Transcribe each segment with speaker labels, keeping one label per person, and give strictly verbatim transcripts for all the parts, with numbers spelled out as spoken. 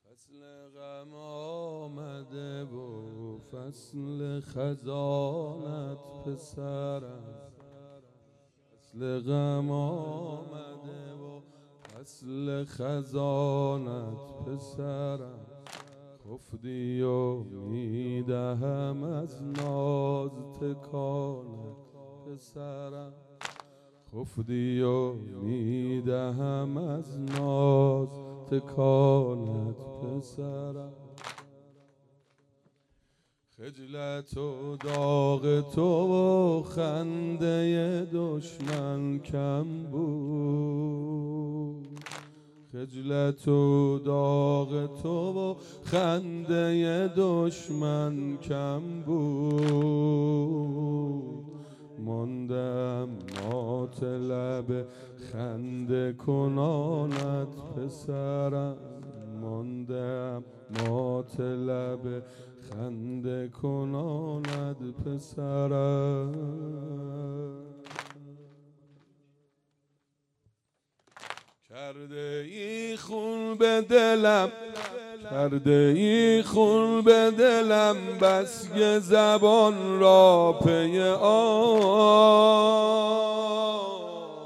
Speaker 1: فصل غم آمده و فصل خزانت پسرم، فصل غم آمده و فصل خزانت پسرم. خفتی و میدهم از ناز تکانت پسرم، خفتی و میدهم از ناز تکانت پسرم. خجلت و داغ تو و خنده دشمن کم بود، خجلت و داغ تو و خنده دشمن کم بود. ماندم مات لب خنده کنانت پسرم، ماندم مات لب خنده کنانت پسرم. کرده ای خون به دلم، کرده ای خون به دلم، بس که زبان را پی آب.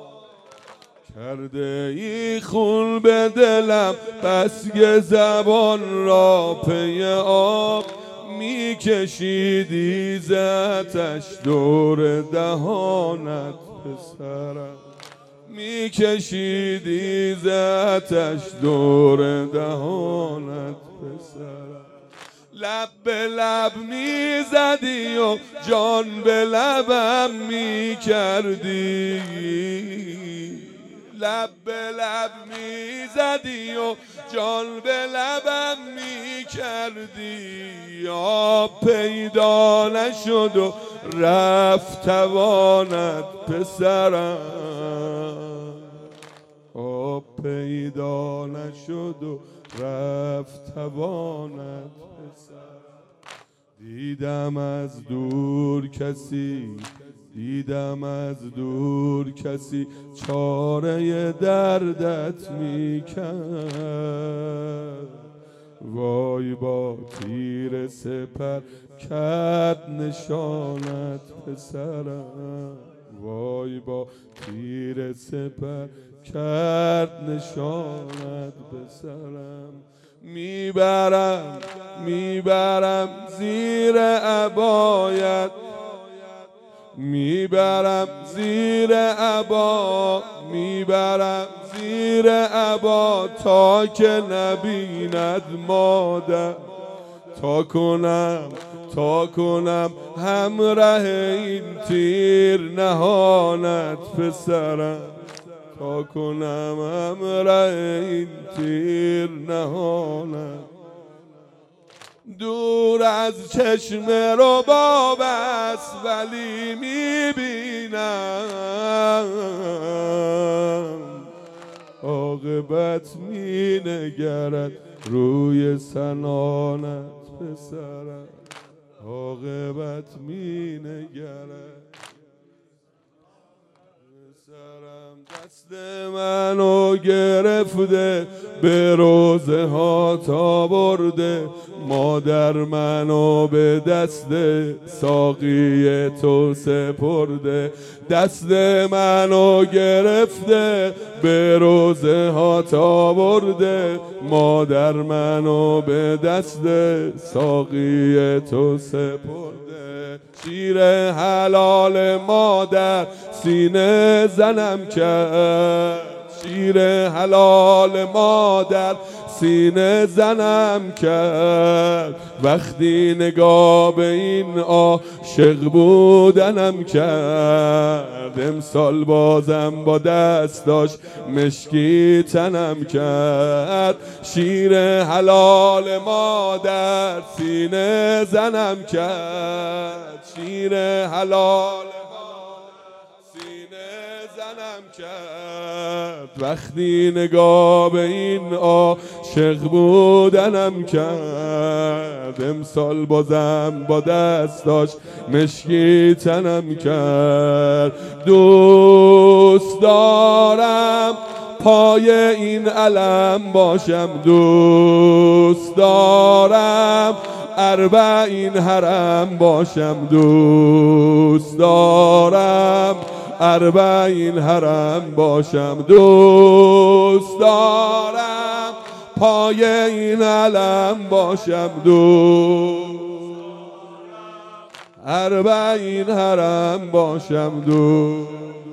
Speaker 1: کرده ای خون به دلم، بس که زبان را پی آب. می کشیدی ز آتش دور دهانت پسرم، می کشیدی ز آتش دور دهانت پسرم. لب به لب می زدی و جان به لبم می کردی، لب به لب می زدی و جان به لبم می کردی. آب پیدا نشد و رفت توانت پسرم، آب پیدا نشد و رفت توانت پسرم. دیدم از دور کسی، دیدم از دور کسی چاره دردت میکرد. وای با تیر سپر کرد نشانت پسرم، وای با تیر سپر کرد نشانت پسرم. میبرم میبرم زیر عبایت، میبرم زیر عبا، میبرم زیر عبا تا که نبیند مادر. تا کنم تا کنم همراه این تیر نهانت پسرم، تا کنم همراه این تیر نهانت. دور از چشم رباب است ولی میبینم، عاقبت مینگرد روی سنانت پسرم، عاقبت مینگرد پسرم. دست منو گرفته به روزه ها تا برده، مادر منو به دست ساقی تو سپرده. دست منو گرفته به روزه ها تا برده، مادر منو به دست ساقی تو سپرده. شیر حلال مادر سینه زنم کرد، شیر حلال مادر سینه زنم کرد. وقتی نگاه به این عاشق بودنم کرد، امسال بازم با دستاش مشکی تنم کرد. شیر حلال مادر سینه زنم کرد، شیر حلال کرد. وقتی نگاه به این عاشق بودنم کرد، امسال بازم با دستاش مشکی تنم کرد. دوست دارم پای این علم باشم. دوست دارم اربعین حرم باشم. دوست دارم اربعین حرم باشم. دوست دارم پای این علم باشم. دوست اربعین حرم باشم. دوست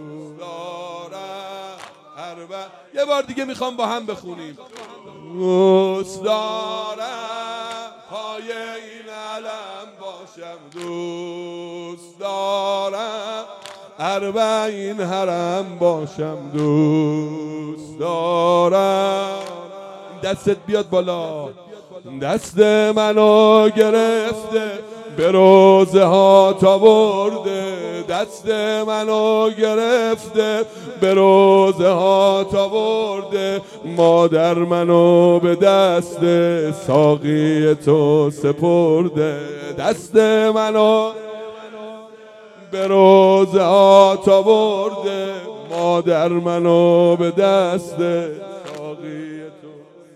Speaker 1: دارم اربع یه بار دیگه میخوام با هم بخونیم. دوست دارم پای این علم باشم. دوست دارم اربعین حرم باشم. دوست دارم دستت بیاد بالا. دست منو گرفته به روزه ها تا برده. دست منو گرفته به روزه ها تا برده. مادر منو به دست ساقی تو سپرده. دست منو به روزه ها تا برده. مادر منو به دست ساقی تو.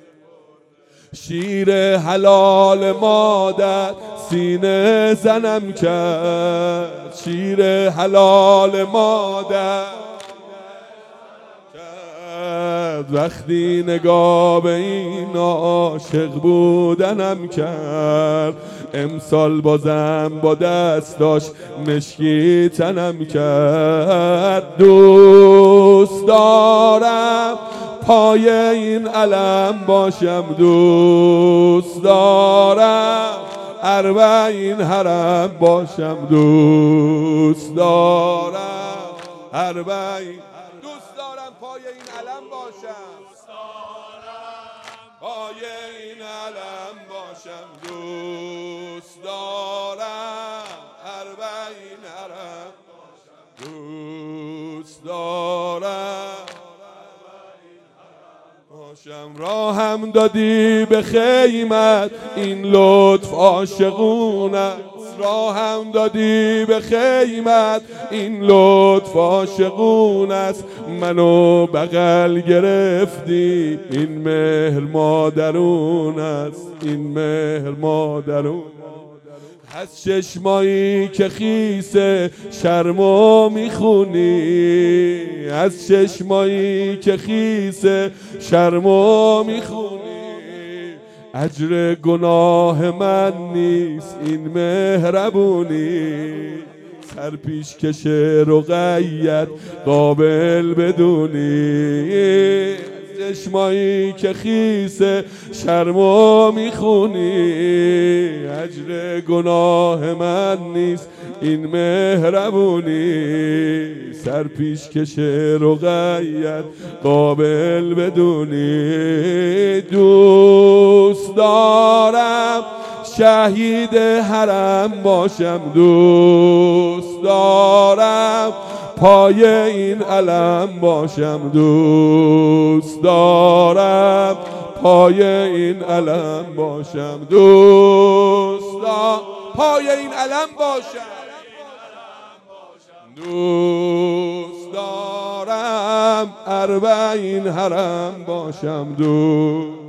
Speaker 1: شیر حلال مادر سینه زنم کرد. شیر حلال مادر کرد. وقتی نگاه به این عاشق بودنم کرد. امسال بازم با دستاش مشکی تنم کرد. دوست دارم پای این علم باشم. دوست دارم اربعین حرم باشم. دوست دارم اربعین دوست دارم پای این علم باشم. پای این علم باشم. دوست دارم اربعین حرم دوست دارم باشم. راهم دادی به خیمت این لطف عاشقون است. راهم دادی به خیمت این لطف عاشقون است. منو بغل گرفتی این مهر مادرون است. این مهر مادرون از چشمایی که خیسه شرمو میخونی. از چشمایی که خیسه شرمو میخونی. اجر گناه من نیست این مهربونی. سر پیش کش رقیت قابل بدونی. چشمایی که خیسه شرمو میخونی. اجر گناه من نیست این مهربونی. سر پیش کش رقیت قابل بدونی. دوست دارم شهید حرم باشم. دوست دارم پای این علم باشم. دوست دارم پای این علم باشم. دوست دارم پای این علم باشم. دوست دارم اربعین حرم باشم. دوست